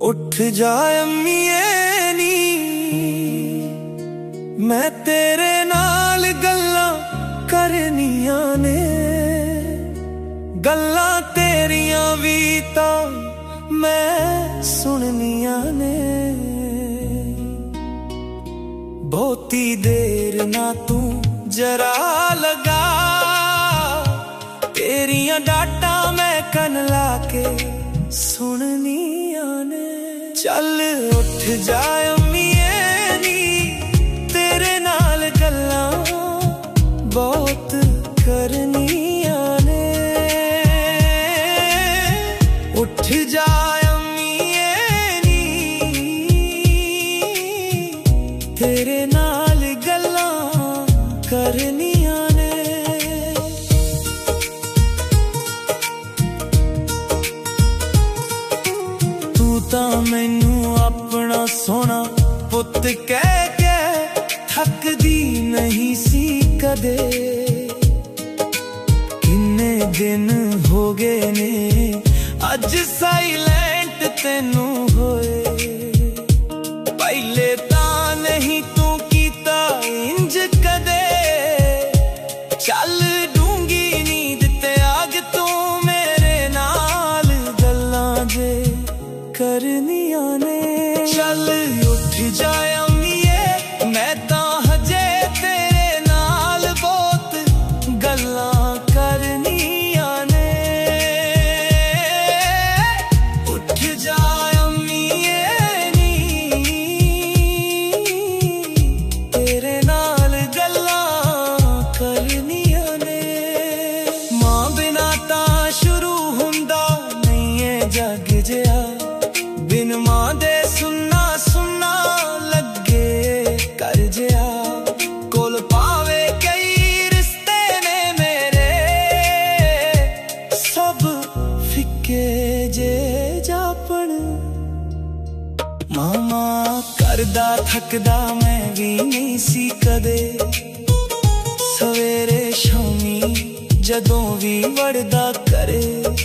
उठ जा अम्मीए नी, मैं तेरे नाल गल्लां करनियां ने। गल्लां तेरियां भी तां मैं सुननियां ने। बहुती देर ना तू जरा लगा, तेरियां डाटा मैं कन लाके सुननियां ने। चल उठ जा अम्मीए नी, तेरे नाल गल्लां बहुत करनियां ने। उठ जा अम्मीए नी, तेरे नाल गल्लां करनियां ने। तू तां मैनू अपना सोना पुत कह के थकदी नहीं सी कदे। किन्ने दिन हो गए ने अज साइलेंट तेनू होए। पहले तां नहीं तू कीता इंज कदे। चल डूंगी नींद ते आग तू मेरे नाल गल्लां जे करनियां ने। चल उठ जा अम्मीए, मैं तां हजे तेरे नाल बहुत गल्लां करनियां ने। उठ जा अम्मीए नी, तेरे नाल गल्लां करनियां ने। मां बिना तां शुरू हुंदा नहीं है जग जिहा, बिन मां दे सुन्ना सुन्ना लगे कर जिहा। कोल पावे कई रिश्ते ने मेरे, सब फिक्के जे जापन। मामा करदा थकदा मैं भी नहीं सी कदे। सवेरे शामी जदों भी वड़दा करे,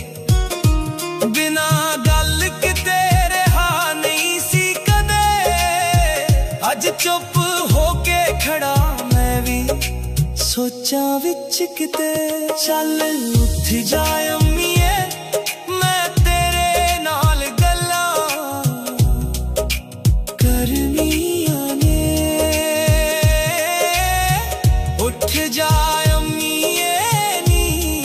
बिना गल किते रहा नहीं सी कदे। अज चुप होके खड़ा मैं भी सोचां विच किते। चल उठ जा अम्मीए, मैं तेरे नाल गल्लां करनियां ने। उठ जा अम्मीए नी,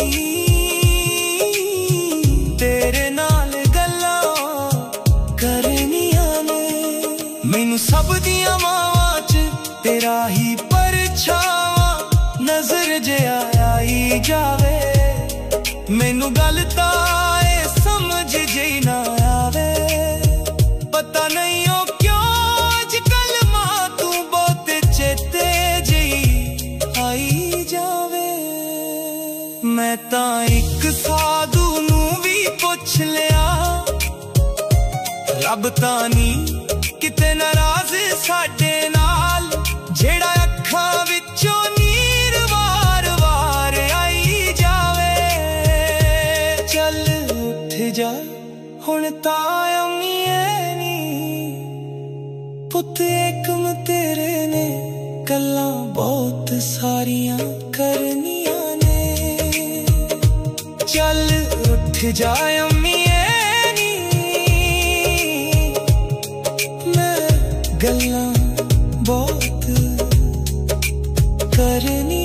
तेरे नाल गल्लां करनियां ने। मैनू सब दियां मावां च तेरा ही परछावां नजर जे आई जावे। मैनू गल तां ए समझ जे ना आवे। पता नहीं ओ क्यों अजकल मां तू बहुत चेते जी आई जावे। मैं तां इक साधु नू भी पुछ लिया, रब तां नी किते नाराज साडे नाल, जेड़ा अखां विचों नीर वार वार आई जावे। चल उठ जा हुण तां अम्मीए नी, पुत एकम तेरे ने गल्लां बहुत सारियां करनियां ने। चल उठ जा अम्मीए नी, मैं गल्लां बहुत करनी।